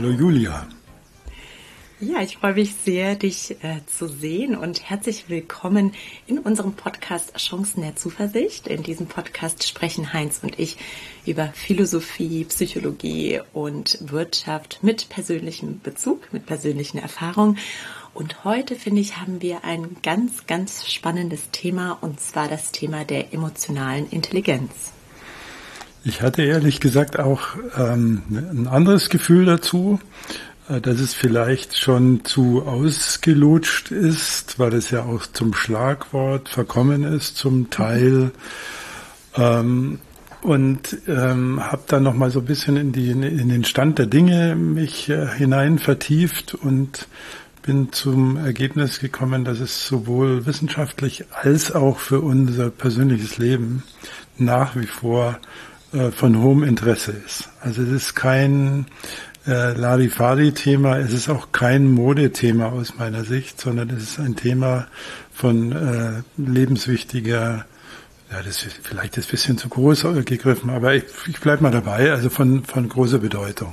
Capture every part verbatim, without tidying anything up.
Hallo Julia. Ja, ich freue mich sehr, dich äh, zu sehen und herzlich willkommen in unserem Podcast Chancen der Zuversicht. In diesem Podcast sprechen Heinz und ich über Philosophie, Psychologie und Wirtschaft mit persönlichem Bezug, mit persönlichen Erfahrungen. Und heute, finde ich, haben wir ein ganz, ganz spannendes Thema, und zwar das Thema der emotionalen Intelligenz. Ich hatte ehrlich gesagt auch ähm, ein anderes Gefühl dazu, dass es vielleicht schon zu ausgelutscht ist, weil es ja auch zum Schlagwort verkommen ist, zum Teil. Ähm, und ähm, habe dann noch mal so ein bisschen in, die, in den Stand der Dinge mich äh, hinein vertieft und bin zum Ergebnis gekommen, dass es sowohl wissenschaftlich als auch für unser persönliches Leben nach wie vor äh, von hohem Interesse ist. Also es ist kein Äh, Larifari-Thema, es ist auch kein Modethema aus meiner Sicht, sondern es ist ein Thema von äh, lebenswichtiger, ja, das ist vielleicht ist ein bisschen zu groß gegriffen, aber ich, ich bleibe mal dabei, also von, von großer Bedeutung.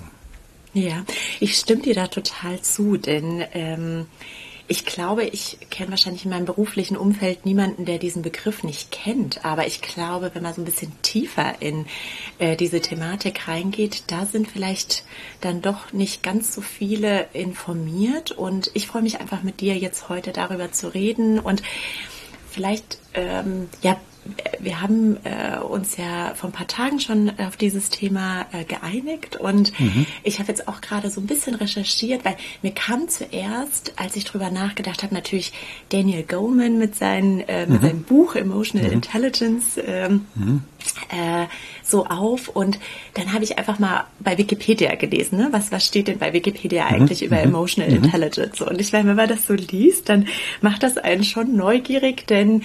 Ja, ich stimme dir da total zu, denn ähm, ich glaube, ich kenne wahrscheinlich in meinem beruflichen Umfeld niemanden, der diesen Begriff nicht kennt. Aber ich glaube, wenn man so ein bisschen tiefer in äh, diese Thematik reingeht, da sind vielleicht dann doch nicht ganz so viele informiert. Und ich freue mich einfach mit dir jetzt heute darüber zu reden. Und vielleicht, ähm, ja, wir haben äh, uns ja vor ein paar Tagen schon auf dieses Thema äh, geeinigt und mhm. ich habe jetzt auch gerade so ein bisschen recherchiert, weil mir kam zuerst, als ich drüber nachgedacht habe, natürlich Daniel Goleman mit, seinen, äh, mit mhm. seinem Buch Emotional mhm. Intelligence ähm, mhm. äh, so auf, und dann habe ich einfach mal bei Wikipedia gelesen, ne? was, was steht denn bei Wikipedia eigentlich mhm. über Emotional mhm. Intelligence, und ich meine, wenn man das so liest, dann macht das einen schon neugierig, denn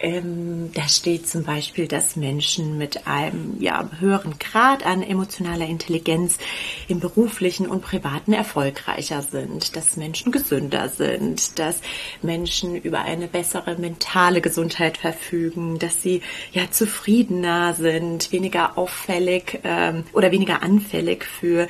ähm, da steht zum Beispiel, dass Menschen mit einem ja, höheren Grad an emotionaler Intelligenz im beruflichen und privaten erfolgreicher sind, dass Menschen gesünder sind, dass Menschen über eine bessere mentale Gesundheit verfügen, dass sie ja zufriedener sind, weniger auffällig ähm, oder weniger anfällig für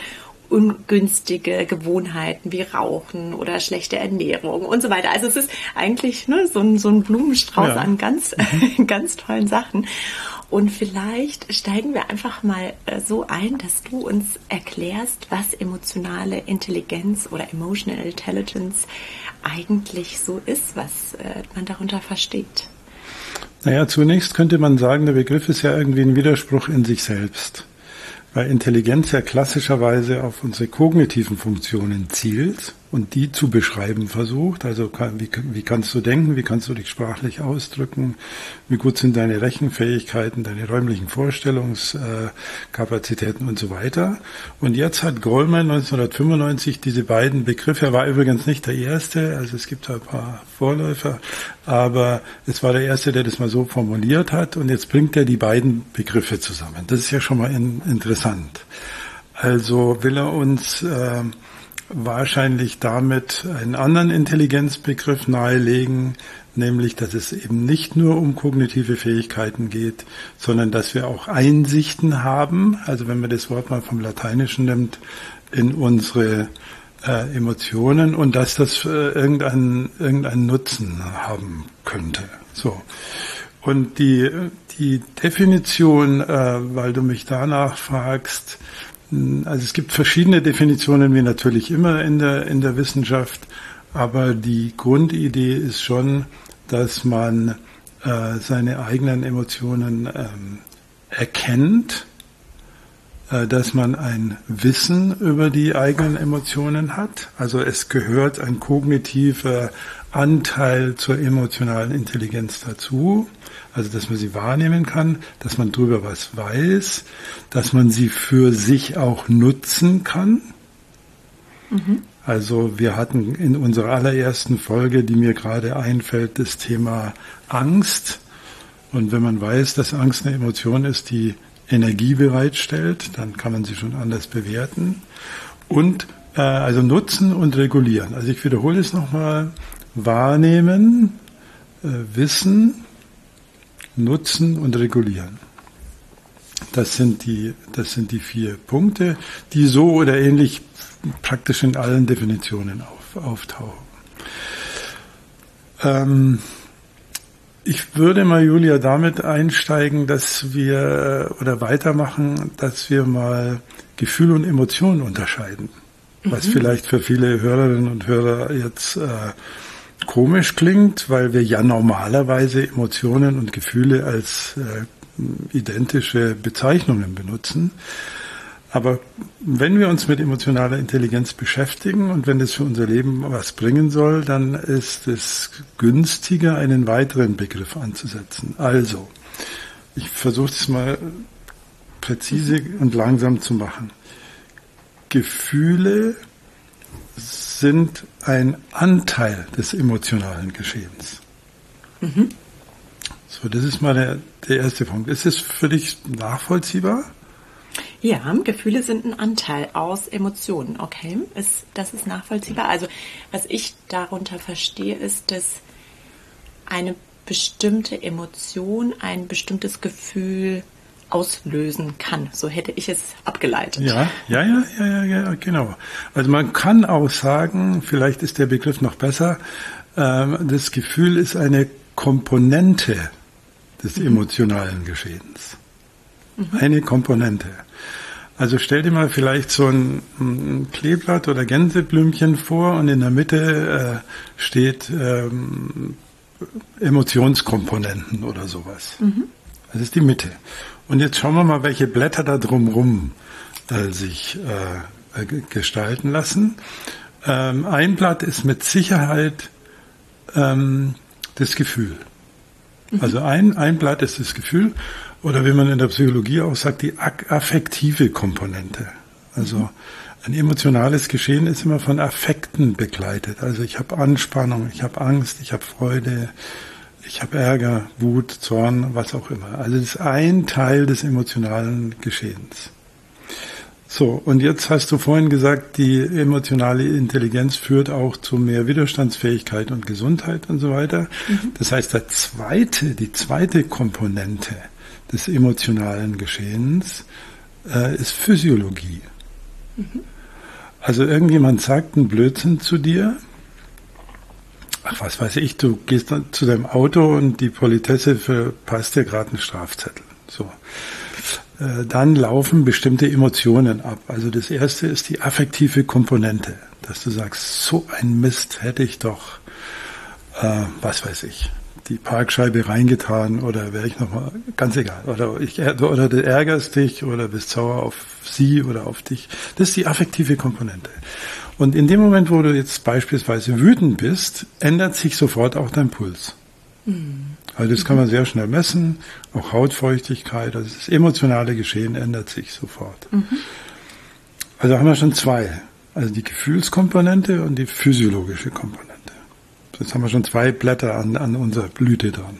ungünstige Gewohnheiten wie Rauchen oder schlechte Ernährung und so weiter. Also es ist eigentlich ne, so, ein, so ein Blumenstrauß ja. an ganz, mhm. ganz tollen Sachen. Und vielleicht steigen wir einfach mal so ein, dass du uns erklärst, was emotionale Intelligenz oder Emotional Intelligence eigentlich so ist, was man darunter versteht. Naja, zunächst könnte man sagen, der Begriff ist ja irgendwie ein Widerspruch in sich selbst, weil Intelligenz ja klassischerweise auf unsere kognitiven Funktionen zielt und die zu beschreiben versucht. Also wie, wie kannst du denken, wie kannst du dich sprachlich ausdrücken, wie gut sind deine Rechenfähigkeiten, deine räumlichen Vorstellungskapazitäten und so weiter. Und jetzt hat Goleman neunzehnhundertfünfundneunzig diese beiden Begriffe, er war übrigens nicht der Erste, also es gibt ein paar Vorläufer, aber es war der Erste, der das mal so formuliert hat, und jetzt bringt er die beiden Begriffe zusammen. Das ist ja schon mal in, interessant. Also will er uns äh, wahrscheinlich damit einen anderen Intelligenzbegriff nahelegen, nämlich, dass es eben nicht nur um kognitive Fähigkeiten geht, sondern dass wir auch Einsichten haben, also wenn man das Wort mal vom Lateinischen nimmt, in unsere äh, Emotionen, und dass das äh, irgendeinen irgendeinen Nutzen haben könnte. So. Und die die Definition, äh, weil du mich danach fragst, also es gibt verschiedene Definitionen, wie natürlich immer in der in der Wissenschaft, aber die Grundidee ist schon, dass man äh, seine eigenen Emotionen ähm, erkennt, äh, dass man ein Wissen über die eigenen Emotionen hat. Also es gehört ein kognitiver Anteil zur emotionalen Intelligenz dazu. Also, dass man sie wahrnehmen kann, dass man drüber was weiß, dass man sie für sich auch nutzen kann. Mhm. Also, wir hatten in unserer allerersten Folge, die mir gerade einfällt, das Thema Angst. Und wenn man weiß, dass Angst eine Emotion ist, die Energie bereitstellt, dann kann man sie schon anders bewerten. Und, äh, also nutzen und regulieren. Also, ich wiederhole es nochmal. Wahrnehmen, äh, wissen, nutzen und regulieren. Das sind die, das sind die vier Punkte, die so oder ähnlich praktisch in allen Definitionen auf, auftauchen. Ähm, ich würde mal, Julia, damit einsteigen, dass wir oder weitermachen, dass wir mal Gefühl und Emotion unterscheiden. Mhm. Was vielleicht für viele Hörerinnen und Hörer jetzt äh, komisch klingt, weil wir ja normalerweise Emotionen und Gefühle als äh, identische Bezeichnungen benutzen. Aber wenn wir uns mit emotionaler Intelligenz beschäftigen und wenn das für unser Leben was bringen soll, dann ist es günstiger, einen weiteren Begriff anzusetzen. Also, ich versuche es mal präzise und langsam zu machen. Gefühle sind ein Anteil des emotionalen Geschehens. Mhm. So, das ist mal der, der erste Punkt. Ist es für dich nachvollziehbar? Ja, Gefühle sind ein Anteil aus Emotionen, okay? Ist, das ist nachvollziehbar. Also was ich darunter verstehe, ist, dass eine bestimmte Emotion ein bestimmtes Gefühl auslösen kann. So hätte ich es abgeleitet. Ja, ja, ja, ja, ja, ja, genau. Also man kann auch sagen, vielleicht ist der Begriff noch besser, ähm, das Gefühl ist eine Komponente des mhm. emotionalen Geschehens. Mhm. Eine Komponente. Also stell dir mal vielleicht so ein, ein Kleeblatt oder Gänseblümchen vor und in der Mitte äh, steht ähm, Emotionskomponenten oder sowas. Mhm. Das ist die Mitte. Und jetzt schauen wir mal, welche Blätter da drumherum äh, sich äh, g- gestalten lassen. Ähm, ein Blatt ist mit Sicherheit ähm, das Gefühl. Mhm. Also ein, ein Blatt ist das Gefühl. Oder wie man in der Psychologie auch sagt, die affektive Komponente. Also ein emotionales Geschehen ist immer von Affekten begleitet. Also ich habe Anspannung, ich habe Angst, ich habe Freude, ich habe Ärger, Wut, Zorn, was auch immer. Also das ist ein Teil des emotionalen Geschehens. So, und jetzt hast du vorhin gesagt, die emotionale Intelligenz führt auch zu mehr Widerstandsfähigkeit und Gesundheit und so weiter. Mhm. Das heißt, der zweite, die zweite Komponente des emotionalen Geschehens äh, ist Physiologie. Mhm. Also irgendjemand sagt einen Blödsinn zu dir. Ach, was weiß ich, du gehst dann zu deinem Auto und die Politesse verpasst dir gerade einen Strafzettel. So. Äh, dann laufen bestimmte Emotionen ab. Also das erste ist die affektive Komponente, dass du sagst, so ein Mist hätte ich doch, äh, was weiß ich, die Parkscheibe reingetan oder wäre ich nochmal, ganz egal, oder, ich, oder du ärgerst dich oder bist sauer auf sie oder auf dich. Das ist die affektive Komponente. Und in dem Moment, wo du jetzt beispielsweise wütend bist, ändert sich sofort auch dein Puls. Mhm. Also das kann man sehr schnell messen, auch Hautfeuchtigkeit, also das emotionale Geschehen ändert sich sofort. Mhm. Also haben wir schon zwei, also die Gefühlskomponente und die physiologische Komponente. Jetzt haben wir schon zwei Blätter an, an unserer Blüte dran.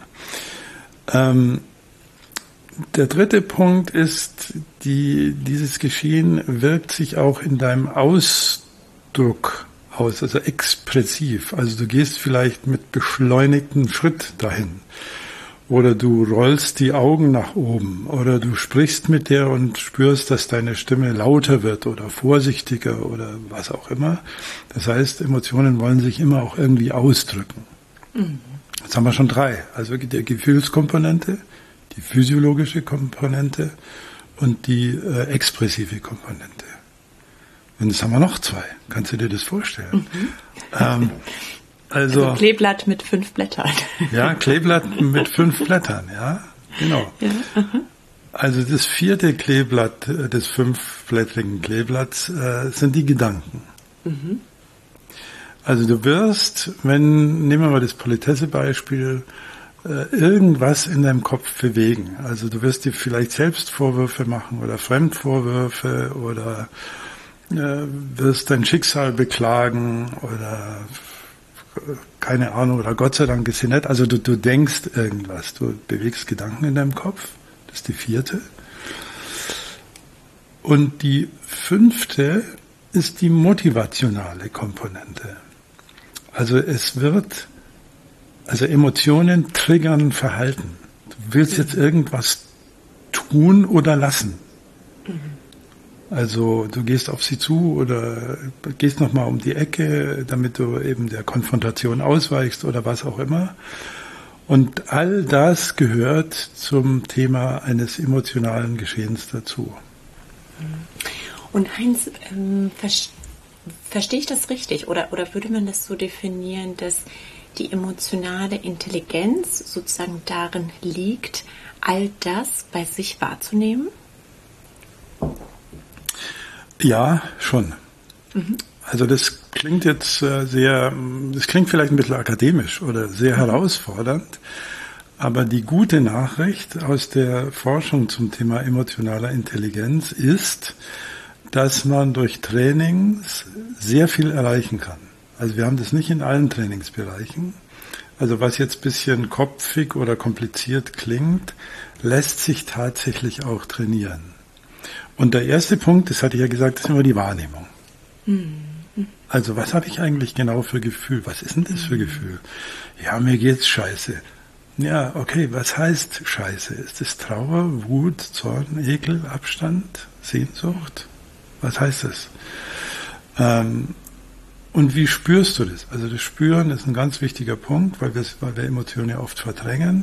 Ähm, der dritte Punkt ist, die, dieses Geschehen wirkt sich auch in deinem Ausdruck aus, also expressiv. Also du gehst vielleicht mit beschleunigtem Schritt dahin. Oder du rollst die Augen nach oben. Oder du sprichst mit dir und spürst, dass deine Stimme lauter wird oder vorsichtiger oder was auch immer. Das heißt, Emotionen wollen sich immer auch irgendwie ausdrücken. Mhm. Jetzt haben wir schon drei. Also die Gefühlskomponente, die physiologische Komponente und die äh, expressive Komponente. Und jetzt haben wir noch zwei. Kannst du dir das vorstellen? Mhm. Ähm, Also, also Kleeblatt mit fünf Blättern. Ja, Kleeblatt mit fünf Blättern, ja, genau. Ja, also das vierte Kleeblatt des fünfblättrigen Kleeblatts äh, sind die Gedanken. Mhm. Also du wirst, wenn, nehmen wir mal das Politesse-Beispiel, äh, irgendwas in deinem Kopf bewegen. Also du wirst dir vielleicht selbst Vorwürfe machen oder Fremdvorwürfe oder äh, wirst dein Schicksal beklagen oder keine Ahnung, oder Gott sei Dank ist sie nett. Also du, du denkst irgendwas, du bewegst Gedanken in deinem Kopf. Das ist die vierte. Und die fünfte ist die motivationale Komponente. Also es wird, also Emotionen triggern Verhalten. Du willst jetzt irgendwas tun oder lassen. Also du gehst auf sie zu oder gehst nochmal um die Ecke, damit du eben der Konfrontation ausweichst oder was auch immer. Und all das gehört zum Thema eines emotionalen Geschehens dazu. Und Heinz, ähm, ver- verstehe ich das richtig? Oder, oder würde man das so definieren, dass die emotionale Intelligenz sozusagen darin liegt, all das bei sich wahrzunehmen? Ja, schon. Mhm. Also das klingt jetzt äh, sehr, das klingt vielleicht ein bisschen akademisch oder sehr mhm. herausfordernd, aber die gute Nachricht aus der Forschung zum Thema emotionaler Intelligenz ist, dass man durch Trainings sehr viel erreichen kann. Also wir haben das nicht in allen Trainingsbereichen. Also was jetzt ein bisschen kopfig oder kompliziert klingt, lässt sich tatsächlich auch trainieren. Und der erste Punkt, das hatte ich ja gesagt, ist immer die Wahrnehmung. Mhm. Also was habe ich eigentlich genau für Gefühl? Was ist denn das für Gefühl? Ja, mir geht's scheiße. Ja, okay, was heißt scheiße? Ist es Trauer, Wut, Zorn, Ekel, Abstand, Sehnsucht? Was heißt das? Ähm, und wie spürst du das? Also das Spüren ist ein ganz wichtiger Punkt, weil wir, weil wir Emotionen ja oft verdrängen.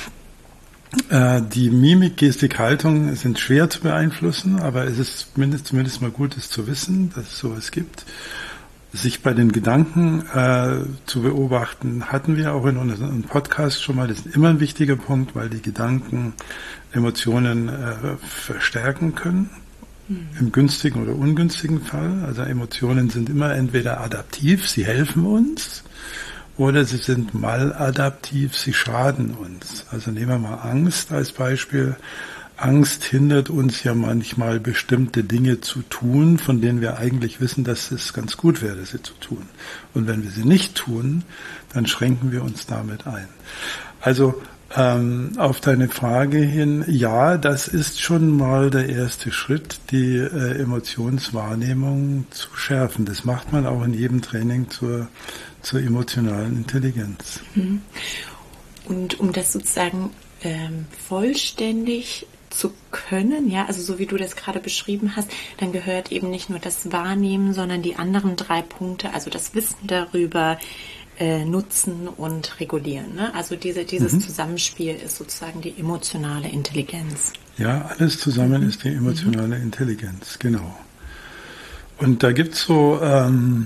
Äh, die Mimik, Gestik, Haltung sind schwer zu beeinflussen, aber es ist zumindest, zumindest mal gut, es zu wissen, dass es sowas gibt. Sich bei den Gedanken äh, zu beobachten, hatten wir auch in unserem Podcast schon mal. Das ist immer ein wichtiger Punkt, weil die Gedanken Emotionen äh, verstärken können, mhm. im günstigen oder ungünstigen Fall. Also Emotionen sind immer entweder adaptiv, sie helfen uns, oder sie sind maladaptiv, sie schaden uns. Also nehmen wir mal Angst als Beispiel. Angst hindert uns ja manchmal, bestimmte Dinge zu tun, von denen wir eigentlich wissen, dass es ganz gut wäre, sie zu tun. Und wenn wir sie nicht tun, dann schränken wir uns damit ein. Also ähm, auf deine Frage hin, ja, das ist schon mal der erste Schritt, die äh, Emotionswahrnehmung zu schärfen. Das macht man auch in jedem Training zur, zur emotionalen Intelligenz. Und um das sozusagen ähm, vollständig zu können, ja, also so wie du das gerade beschrieben hast, dann gehört eben nicht nur das Wahrnehmen, sondern die anderen drei Punkte, also das Wissen darüber, äh, nutzen und regulieren. Ne? Also diese, dieses mhm. Zusammenspiel ist sozusagen die emotionale Intelligenz. Ja, alles zusammen mhm. ist die emotionale mhm. Intelligenz, genau. Und da gibt's so ähm,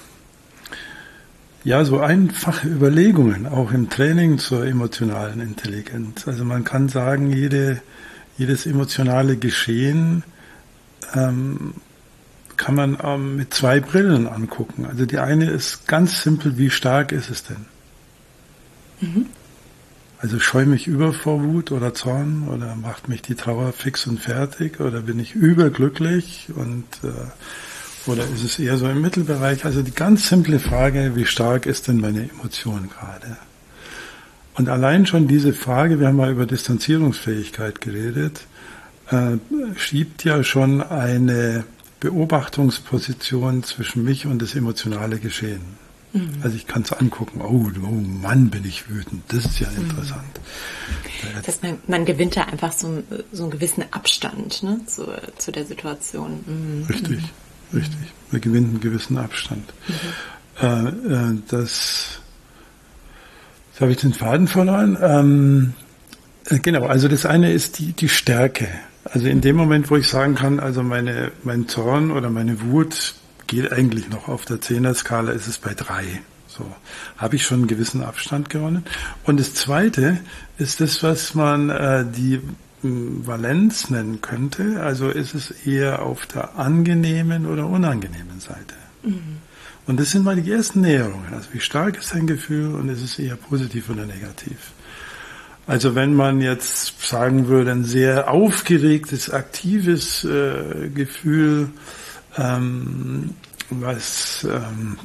ja, so einfache Überlegungen, auch im Training zur emotionalen Intelligenz. Also man kann sagen, jede Jedes emotionale Geschehen ähm, kann man ähm, mit zwei Brillen angucken. Also die eine ist ganz simpel, wie stark ist es denn? Mhm. Also scheue mich über vor Wut oder Zorn oder macht mich die Trauer fix und fertig oder bin ich überglücklich und äh, oder ist es eher so im Mittelbereich? Also die ganz simple Frage, wie stark ist denn meine Emotion gerade? Und allein schon diese Frage, wir haben mal über Distanzierungsfähigkeit geredet, äh, schiebt ja schon eine Beobachtungsposition zwischen mich und das emotionale Geschehen. Mhm. Also ich kann es angucken, oh, oh Mann, bin ich wütend, das ist ja interessant. Mhm. Dass man, man gewinnt da einfach so, so einen gewissen Abstand, ne, zu, zu der Situation. Mhm. Richtig, mhm. richtig. Man gewinnt einen gewissen Abstand. Mhm. Äh, äh, das... Jetzt habe ich den Faden verloren. Ähm, äh, genau, also das eine ist die, die Stärke. Also in dem Moment, wo ich sagen kann, also meine, mein Zorn oder meine Wut geht eigentlich noch auf der Zehner-Skala, ist es bei drei. So, habe ich schon einen gewissen Abstand gewonnen. Und das zweite ist das, was man äh, die mh, Valenz nennen könnte. Also ist es eher auf der angenehmen oder unangenehmen Seite. Mhm. Und das sind mal die ersten Näherungen. Also wie stark ist ein Gefühl und ist es eher positiv oder negativ? Also wenn man jetzt sagen würde, ein sehr aufgeregtes, aktives äh, Gefühl, ähm, was, ähm,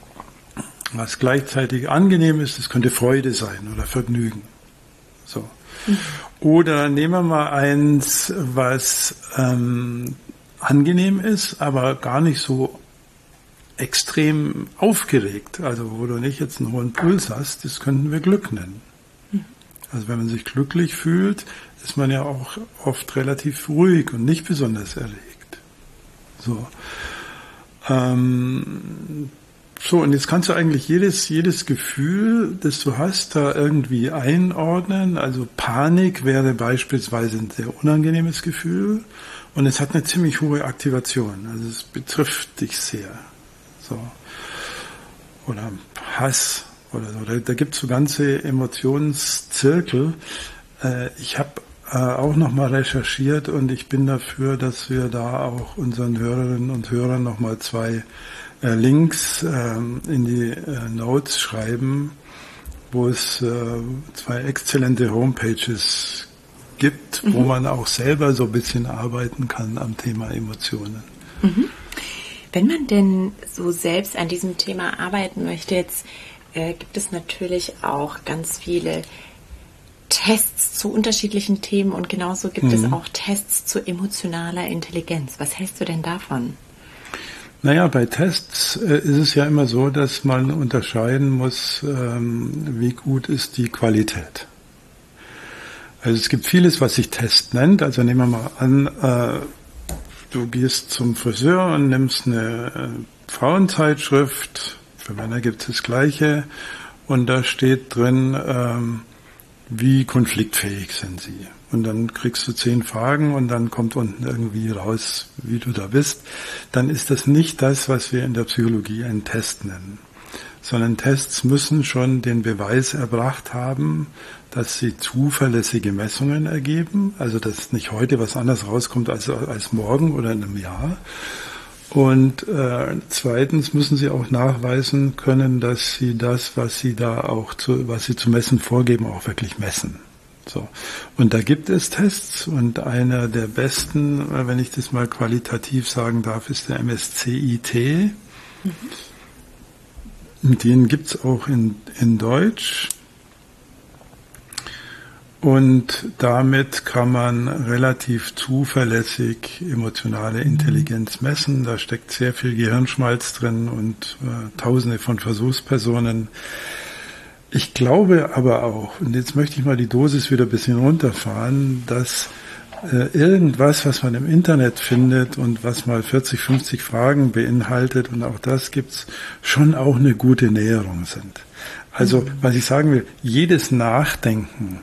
was gleichzeitig angenehm ist, das könnte Freude sein oder Vergnügen. So. Mhm. Oder nehmen wir mal eins, was ähm, angenehm ist, aber gar nicht so extrem aufgeregt, also wo du nicht jetzt einen hohen Puls hast, das könnten wir Glück nennen. Also wenn man sich glücklich fühlt, ist man ja auch oft relativ ruhig und nicht besonders erregt. So. Ähm, so, und jetzt kannst du eigentlich jedes, jedes Gefühl, das du hast, da irgendwie einordnen. Also Panik wäre beispielsweise ein sehr unangenehmes Gefühl und es hat eine ziemlich hohe Aktivation. Also es betrifft dich sehr. So. Oder Hass oder so. Da, da gibt es so ganze Emotionszirkel. Äh, ich habe äh, auch nochmal recherchiert und ich bin dafür, dass wir da auch unseren Hörerinnen und Hörern nochmal zwei äh, Links äh, in die äh, Notes schreiben, wo es äh, zwei exzellente Homepages gibt, mhm. wo man auch selber so ein bisschen arbeiten kann am Thema Emotionen. Mhm. Wenn man denn so selbst an diesem Thema arbeiten möchte, jetzt äh, gibt es natürlich auch ganz viele Tests zu unterschiedlichen Themen und genauso gibt mhm. es auch Tests zu emotionaler Intelligenz. Was hältst du denn davon? Naja, bei Tests äh, ist es ja immer so, dass man unterscheiden muss, ähm, wie gut ist die Qualität. Also es gibt vieles, was sich Test nennt. Also nehmen wir mal an, äh, du gehst zum Friseur und nimmst eine äh, Frauenzeitschrift, für Männer gibt es das Gleiche, und da steht drin, ähm, wie konfliktfähig sind sie. Und dann kriegst du zehn Fragen und dann kommt unten irgendwie raus, wie du da bist. Dann ist das nicht das, was wir in der Psychologie einen Test nennen. Sondern Tests müssen schon den Beweis erbracht haben, dass sie zuverlässige Messungen ergeben, also dass nicht heute was anderes rauskommt als, als morgen oder in einem Jahr. Und äh, zweitens müssen sie auch nachweisen können, dass sie das, was sie da auch zu, was sie zu messen vorgeben, auch wirklich messen. So. Und da gibt es Tests und einer der besten, wenn ich das mal qualitativ sagen darf, ist der M S C I T. Mhm. Den gibt's auch in, in Deutsch. Und damit kann man relativ zuverlässig emotionale Intelligenz messen. Da steckt sehr viel Gehirnschmalz drin und äh, Tausende von Versuchspersonen. Ich glaube aber auch, und jetzt möchte ich mal die Dosis wieder ein bisschen runterfahren, dass äh, irgendwas, was man im Internet findet und was mal vierzig, fünfzig Fragen beinhaltet, und auch das gibt's, schon auch eine gute Näherung sind. Also, mhm. was ich sagen will, jedes Nachdenken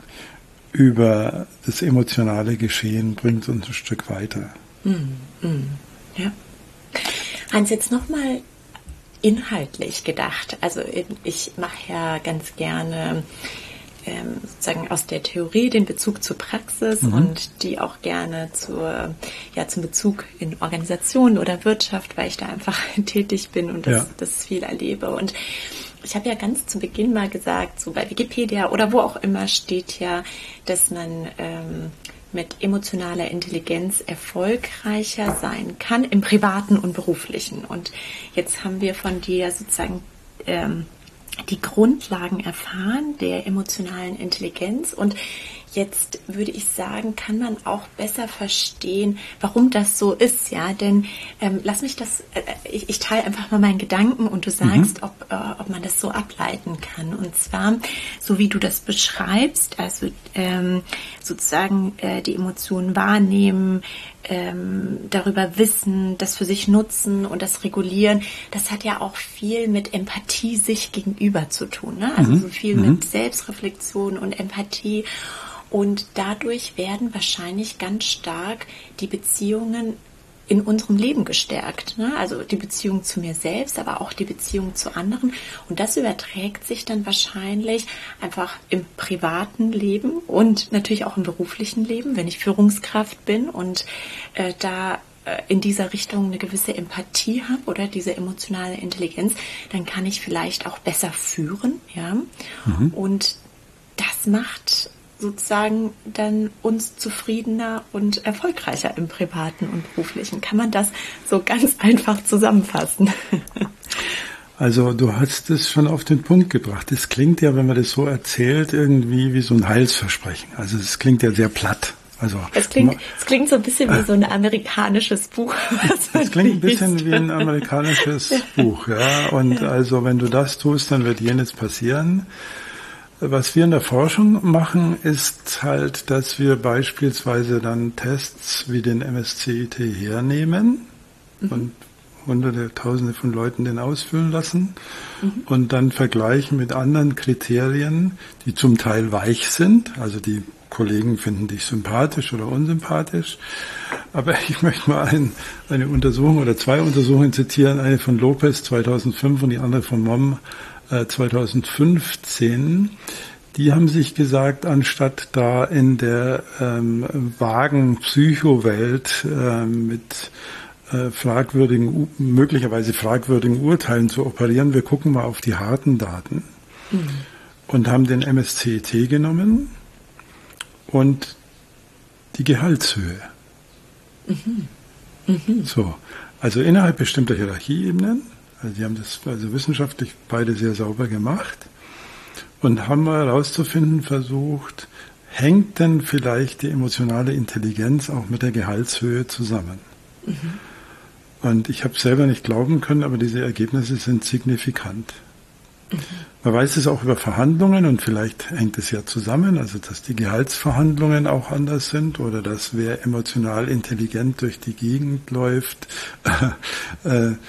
über das emotionale Geschehen bringt uns ein Stück weiter. Mm, mm, ja. Hans, jetzt nochmal inhaltlich gedacht. Also ich mache ja ganz gerne ähm, sozusagen aus der Theorie den Bezug zur Praxis mhm. und die auch gerne zur, ja, zum Bezug in Organisationen oder Wirtschaft, weil ich da einfach tätig bin und das, ja. das viel erlebe. Und ich habe ja ganz zu Beginn mal gesagt, so bei Wikipedia oder wo auch immer steht ja, dass man ähm, mit emotionaler Intelligenz erfolgreicher sein kann im Privaten und Beruflichen. Und jetzt haben wir von dir sozusagen ähm, die Grundlagen erfahren der emotionalen Intelligenz und jetzt würde ich sagen, kann man auch besser verstehen, warum das so ist, ja, denn ähm, lass mich das, äh, ich, ich teile einfach mal meinen Gedanken und du sagst, mhm. ob, äh, ob man das so ableiten kann. Und zwar, so wie du das beschreibst, also ähm, sozusagen äh, die Emotionen wahrnehmen, ähm, darüber wissen, das für sich nutzen und das regulieren, das hat ja auch viel mit Empathie sich gegenüber zu tun, ne? Also mhm. so viel mhm. mit Selbstreflexion und Empathie. Und dadurch werden wahrscheinlich ganz stark die Beziehungen in unserem Leben gestärkt, ne? Also die Beziehung zu mir selbst, aber auch die Beziehung zu anderen. Und das überträgt sich dann wahrscheinlich einfach im privaten Leben und natürlich auch im beruflichen Leben, wenn ich Führungskraft bin und äh, da äh, in dieser Richtung eine gewisse Empathie habe oder diese emotionale Intelligenz, dann kann ich vielleicht auch besser führen, ja. Mhm. Und das macht sozusagen dann uns zufriedener und erfolgreicher im Privaten und Beruflichen. Kann man das so ganz einfach zusammenfassen? Also du hast es schon auf den Punkt gebracht. Es klingt ja, wenn man das so erzählt, irgendwie wie so ein Heilsversprechen. Also es klingt ja sehr platt. Also es klingt, es klingt so ein bisschen wie so ein amerikanisches Buch. Es klingt ein bisschen wie ein amerikanisches ja. Buch, ja. Und ja. also wenn du das tust, dann wird jenes passieren. Was wir in der Forschung machen, ist halt, dass wir beispielsweise dann Tests wie den M S C I T hernehmen mhm. und hunderte, tausende von Leuten den ausfüllen lassen mhm. und dann vergleichen mit anderen Kriterien, die zum Teil weich sind, also die Kollegen finden dich sympathisch oder unsympathisch. Aber ich möchte mal ein, eine Untersuchung oder zwei Untersuchungen zitieren, eine von Lopez zweitausendfünf und die andere von Mom äh, zweitausendfünfzehn. Die haben sich gesagt, anstatt da in der ähm, vagen Psychowelt äh, mit äh, fragwürdigen, möglicherweise fragwürdigen Urteilen zu operieren, wir gucken mal auf die harten Daten mhm. und haben den M S C I T genommen und die Gehaltshöhe. Mhm. Mhm. So, also innerhalb bestimmter Hierarchieebenen, also die haben das also wissenschaftlich beide sehr sauber gemacht und haben mal herauszufinden versucht, hängt denn vielleicht die emotionale Intelligenz auch mit der Gehaltshöhe zusammen? Mhm. Und ich habe selber nicht glauben können, aber diese Ergebnisse sind signifikant. Mhm. Man weiß es auch über Verhandlungen und vielleicht hängt es ja zusammen, also dass die Gehaltsverhandlungen auch anders sind oder dass wer emotional intelligent durch die Gegend läuft, äh, äh,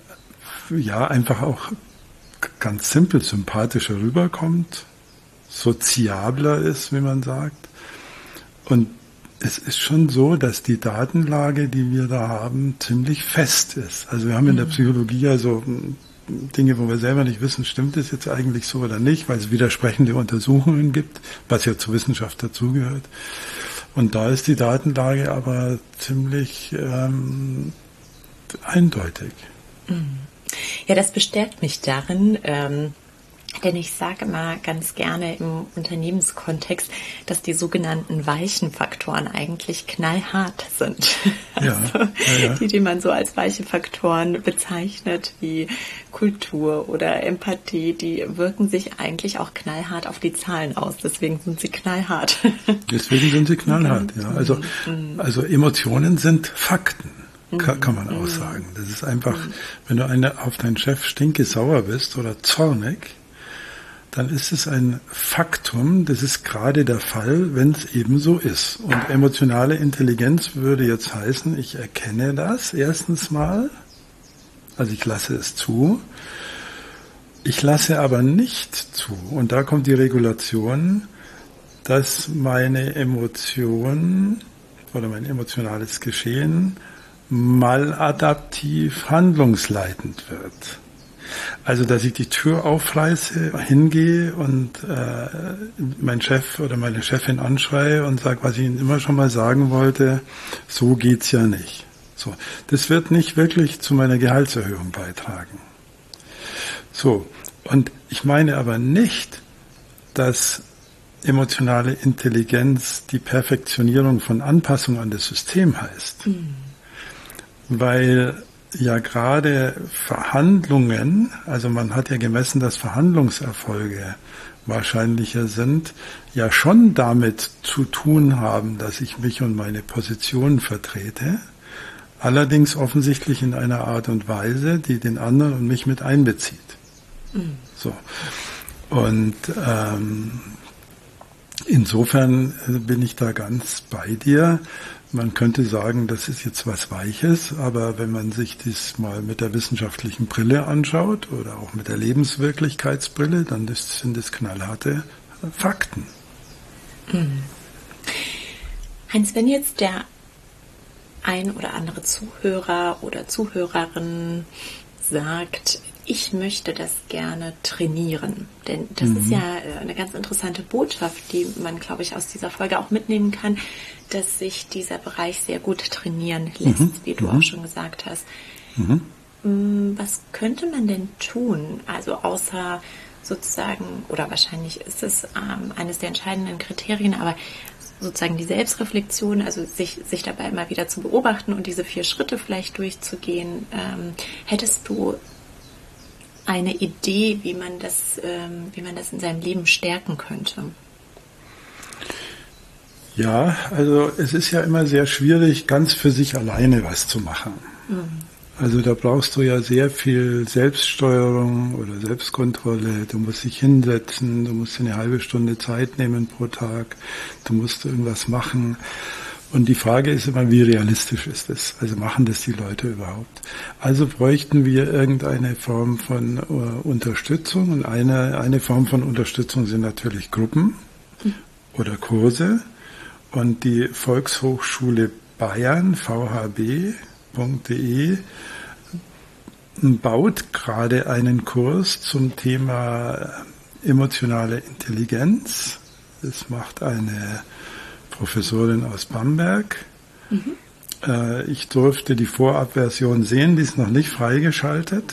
ja einfach auch ganz simpel sympathischer rüberkommt, soziabler ist, wie man sagt. Und es ist schon so, dass die Datenlage, die wir da haben, ziemlich fest ist. Also wir haben in der Psychologie ja so Dinge, wo wir selber nicht wissen, stimmt es jetzt eigentlich so oder nicht, weil es widersprechende Untersuchungen gibt, was ja zur Wissenschaft dazugehört. Und da ist die Datenlage aber ziemlich ähm, eindeutig. Ja, das bestärkt mich darin, ähm, denn ich sage immer ganz gerne im Unternehmenskontext, dass die sogenannten weichen Faktoren eigentlich knallhart sind. Ja, also ja, ja. Die, die man so als weiche Faktoren bezeichnet, wie Kultur oder Empathie, die wirken sich eigentlich auch knallhart auf die Zahlen aus. Deswegen sind sie knallhart. Deswegen sind sie knallhart, ja. Also, also Emotionen sind Fakten. Kann, kann man auch sagen. Das ist einfach, wenn du eine, auf deinen Chef stinkesauer bist oder zornig, dann ist es ein Faktum, das ist gerade der Fall, wenn es eben so ist. Und emotionale Intelligenz würde jetzt heißen, ich erkenne das erstens mal, also ich lasse es zu, ich lasse aber nicht zu, und da kommt die Regulation, dass meine Emotion oder mein emotionales Geschehen maladaptiv handlungsleitend wird. Also, dass ich die Tür aufreiße, hingehe und äh, meinen Chef oder meine Chefin anschreie und sage, was ich Ihnen immer schon mal sagen wollte, so geht's ja nicht. So, das wird nicht wirklich zu meiner Gehaltserhöhung beitragen. So, und ich meine aber nicht, dass emotionale Intelligenz die Perfektionierung von Anpassung an das System heißt. Mhm. Weil ja gerade Verhandlungen, also man hat ja gemessen, dass Verhandlungserfolge wahrscheinlicher sind, ja schon damit zu tun haben, dass ich mich und meine Position vertrete, allerdings offensichtlich in einer Art und Weise, die den anderen und mich mit einbezieht. Mhm. So. Und ähm, insofern bin ich da ganz bei dir. Man könnte sagen, das ist jetzt was Weiches, aber wenn man sich das mal mit der wissenschaftlichen Brille anschaut oder auch mit der Lebenswirklichkeitsbrille, dann sind das knallharte Fakten. Mhm. Heinz, wenn jetzt der ein oder andere Zuhörer oder Zuhörerin sagt, ich möchte das gerne trainieren, denn das mhm. ist ja eine ganz interessante Botschaft, die man, glaube ich, aus dieser Folge auch mitnehmen kann, dass sich dieser Bereich sehr gut trainieren lässt, mhm. wie du mhm. auch schon gesagt hast. Mhm. Was könnte man denn tun, also außer sozusagen, oder wahrscheinlich ist es ähm, eines der entscheidenden Kriterien, aber sozusagen die Selbstreflexion, also sich, sich dabei immer wieder zu beobachten und diese vier Schritte vielleicht durchzugehen. Ähm, hättest du eine Idee, wie man das, ähm, wie man das in seinem Leben stärken könnte? Ja, also es ist ja immer sehr schwierig, ganz für sich alleine was zu machen. Mhm. Also da brauchst du ja sehr viel Selbststeuerung oder Selbstkontrolle. Du musst dich hinsetzen, du musst dir eine halbe Stunde Zeit nehmen pro Tag, du musst irgendwas machen. Und die Frage ist immer, wie realistisch ist das? Also machen das die Leute überhaupt? Also bräuchten wir irgendeine Form von äh, Unterstützung. Und eine, eine Form von Unterstützung sind natürlich Gruppen mhm. oder Kurse. Und die Volkshochschule Bayern, v h b punkt d e, baut gerade einen Kurs zum Thema emotionale Intelligenz. Das macht eine Professorin aus Bamberg. Mhm. Äh, ich durfte die Vorabversion sehen, die ist noch nicht freigeschaltet,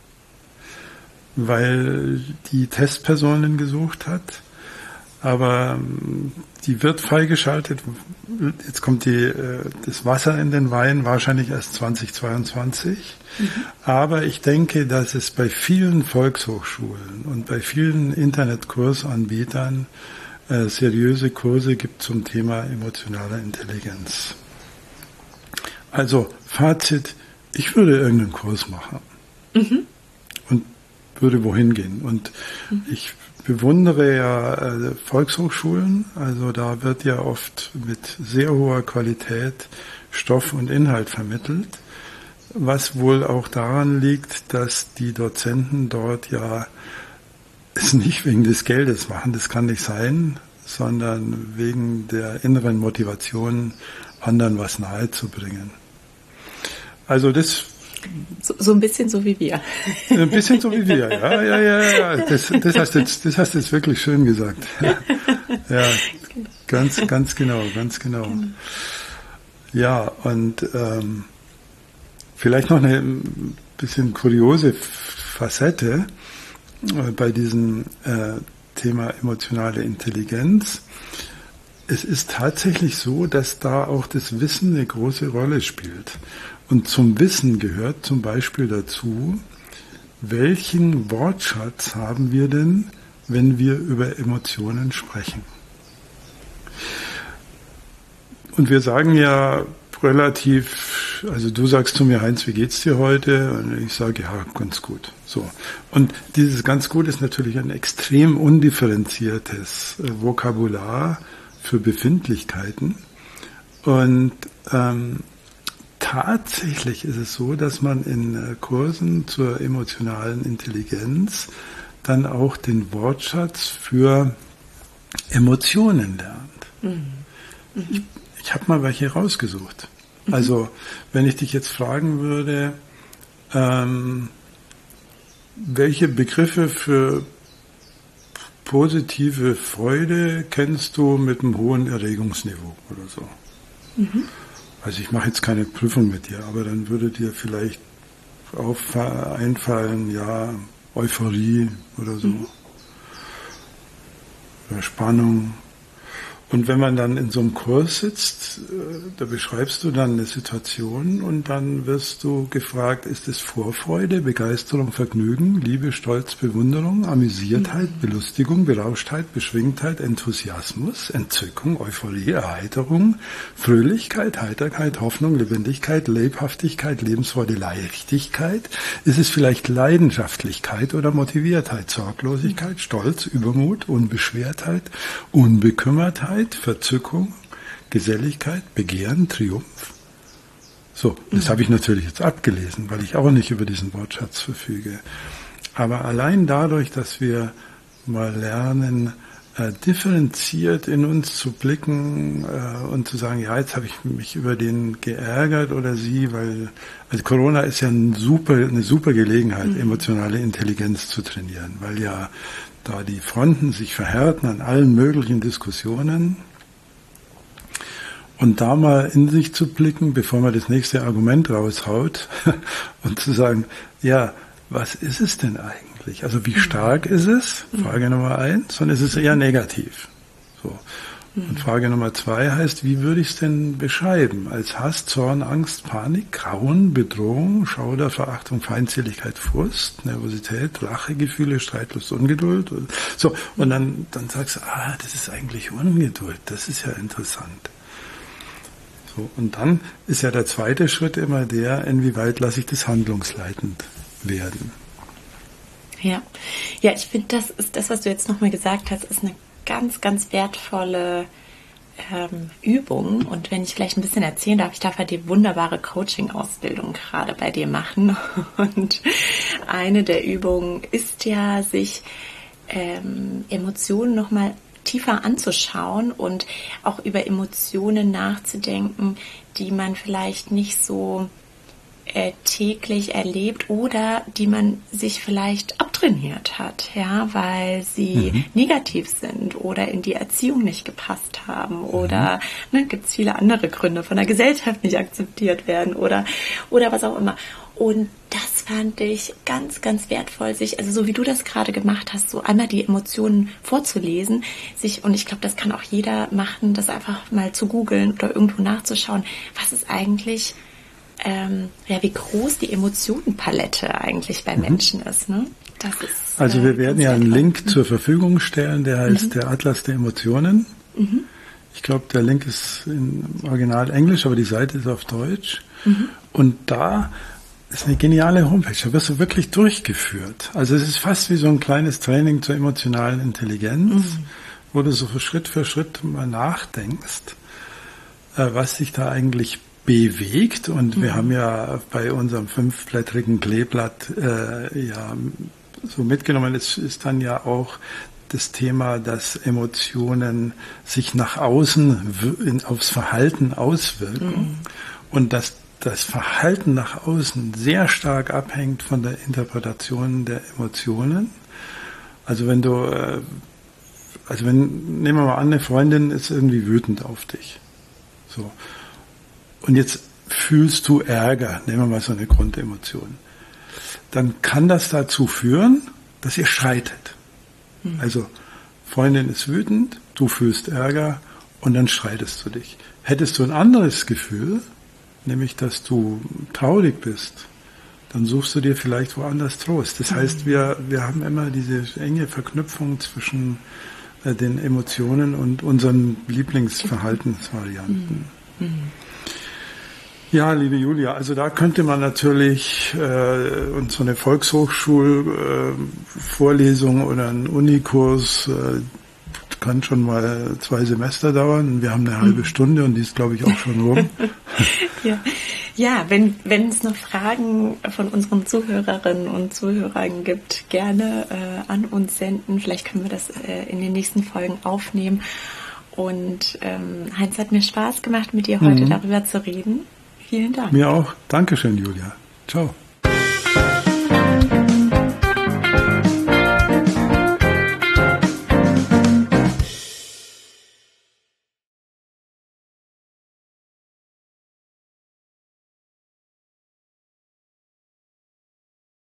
weil die Testpersonen gesucht hat. Aber die wird freigeschaltet. Jetzt kommt die, das Wasser in den Wein, wahrscheinlich erst zweitausendzweiundzwanzig. Mhm. Aber ich denke, dass es bei vielen Volkshochschulen und bei vielen Internetkursanbietern äh, seriöse Kurse gibt zum Thema emotionaler Intelligenz. Also Fazit, ich würde irgendeinen Kurs machen mhm. und würde wohin gehen. Und mhm. ich bewundere ja äh, Volkshochschulen, also da wird ja oft mit sehr hoher Qualität Stoff und Inhalt vermittelt, was wohl auch daran liegt, dass die Dozenten dort ja es nicht wegen des Geldes machen, das kann nicht sein, sondern wegen der inneren Motivation, anderen was nahezubringen. Also das So, so ein bisschen so wie wir. Ein bisschen so wie wir, ja, ja, ja, ja. Das, das hast du jetzt, das hast du jetzt wirklich schön gesagt. Ja, ganz, ganz genau, ganz genau. Ja, und ähm, vielleicht noch eine bisschen kuriose Facette äh, bei diesem äh, Thema emotionale Intelligenz. Es ist tatsächlich so, dass da auch das Wissen eine große Rolle spielt. Und zum Wissen gehört zum Beispiel dazu, welchen Wortschatz haben wir denn, wenn wir über Emotionen sprechen? Und wir sagen ja relativ, also du sagst zu mir, Heinz, wie geht's dir heute? Und ich sage, ja, ganz gut. So. Und dieses ganz gut ist natürlich ein extrem undifferenziertes Vokabular für Befindlichkeiten. Und ähm, tatsächlich ist es so, dass man in Kursen zur emotionalen Intelligenz dann auch den Wortschatz für Emotionen lernt. Mhm. Mhm. Ich, ich habe mal welche rausgesucht. Mhm. Also wenn ich dich jetzt fragen würde, ähm, welche Begriffe für positive Freude kennst du mit einem hohen Erregungsniveau oder so? Mhm. Also ich mache jetzt keine Prüfung mit dir, aber dann würde dir vielleicht auf, einfallen, ja, Euphorie oder so. Mhm. Oder Spannung. Und wenn man dann in so einem Kurs sitzt, da beschreibst du dann eine Situation und dann wirst du gefragt, ist es Vorfreude, Begeisterung, Vergnügen, Liebe, Stolz, Bewunderung, Amüsiertheit, Belustigung, Berauschtheit, Beschwingtheit, Enthusiasmus, Entzückung, Euphorie, Erheiterung, Fröhlichkeit, Heiterkeit, Hoffnung, Lebendigkeit, Lebhaftigkeit, Lebensfreude, Leichtigkeit? Ist es vielleicht Leidenschaftlichkeit oder Motiviertheit, Sorglosigkeit, Stolz, Übermut, Unbeschwertheit, Unbekümmertheit, Verzückung, Geselligkeit, Begehren, Triumph? So, das habe ich natürlich jetzt abgelesen, weil ich auch nicht über diesen Wortschatz verfüge. Aber allein dadurch, dass wir mal lernen, äh, differenziert in uns zu blicken äh, und zu sagen, ja, jetzt habe ich mich über den geärgert oder sie, weil also Corona ist ja ein super, eine super Gelegenheit, mhm. emotionale Intelligenz zu trainieren, weil ja da die Fronten sich verhärten an allen möglichen Diskussionen. Und da mal in sich zu blicken, bevor man das nächste Argument raushaut und zu sagen, ja, was ist es denn eigentlich? Also wie stark ist es? Frage Nummer eins. Und es ist eher negativ. So. Und Frage Nummer zwei heißt, wie würde ich es denn beschreiben? Als Hass, Zorn, Angst, Panik, Grauen, Bedrohung, Schauder, Verachtung, Feindseligkeit, Frust, Nervosität, Rachegefühle, Streitlust, Ungeduld. So, und dann, dann sagst du, ah, das ist eigentlich Ungeduld. Das ist ja interessant. So, und dann ist ja der zweite Schritt immer der, inwieweit lasse ich das handlungsleitend werden. Ja, ja, ich finde, das ist das, was du jetzt nochmal gesagt hast, ist eine ganz, ganz wertvolle ähm, Übung. Und wenn ich vielleicht ein bisschen erzählen darf, ich darf ja die wunderbare Coaching-Ausbildung gerade bei dir machen. Und eine der Übungen ist ja, sich ähm, Emotionen nochmal tiefer anzuschauen und auch über Emotionen nachzudenken, die man vielleicht nicht so äh, täglich erlebt oder die man sich vielleicht abtrainiert hat, ja, weil sie mhm. negativ sind oder in die Erziehung nicht gepasst haben oder mhm. ne, gibt es viele andere Gründe, von der Gesellschaft nicht akzeptiert werden oder oder was auch immer. Und das fand ich ganz, ganz wertvoll, sich, also so wie du das gerade gemacht hast, so einmal die Emotionen vorzulesen, sich, und ich glaube, das kann auch jeder machen, das einfach mal zu googeln oder irgendwo nachzuschauen, was ist eigentlich, ähm, ja, wie groß die Emotionenpalette eigentlich bei mhm. Menschen ist, ne? Das ist, also wir äh, werden ja einen Link mhm. zur Verfügung stellen, der heißt mhm. der Atlas der Emotionen. Mhm. Ich glaube, der Link ist im Original Englisch, aber die Seite ist auf Deutsch. Mhm. Und da ist eine geniale Homepage, da wirst du wirklich durchgeführt. Also es ist fast wie so ein kleines Training zur emotionalen Intelligenz, mhm. wo du so Schritt für Schritt mal nachdenkst, was dich da eigentlich bewegt. Und mhm. wir haben ja bei unserem fünfblättrigen Kleeblatt äh, ja so mitgenommen, es ist dann ja auch das Thema, dass Emotionen sich nach außen aufs Verhalten auswirken mhm. und dass das Verhalten nach außen sehr stark abhängt von der Interpretation der Emotionen. Also wenn du, also wenn, nehmen wir mal an, eine Freundin ist irgendwie wütend auf dich. So. Und jetzt fühlst du Ärger, nehmen wir mal so eine Grundemotion. Dann kann das dazu führen, dass ihr streitet. Mhm. Also Freundin ist wütend, du fühlst Ärger und dann streitest du dich. Hättest du ein anderes Gefühl, nämlich, dass du traurig bist, dann suchst du dir vielleicht woanders Trost. Das heißt, wir, wir haben immer diese enge Verknüpfung zwischen äh, den Emotionen und unseren Lieblingsverhaltensvarianten. Mhm. Ja, liebe Julia, also da könnte man natürlich äh, und so eine Volkshochschulvorlesung äh, oder einen Unikurs äh, kann schon mal zwei Semester dauern. Wir haben eine halbe mhm. Stunde und die ist, glaube ich, auch schon rum. ja, ja wenn, wenn es noch Fragen von unseren Zuhörerinnen und Zuhörern gibt, gerne äh, an uns senden. Vielleicht können wir das äh, in den nächsten Folgen aufnehmen. Und ähm, Heinz, hat mir Spaß gemacht, mit dir heute mhm. darüber zu reden. Vielen Dank. Mir auch. Dankeschön, Julia. Ciao.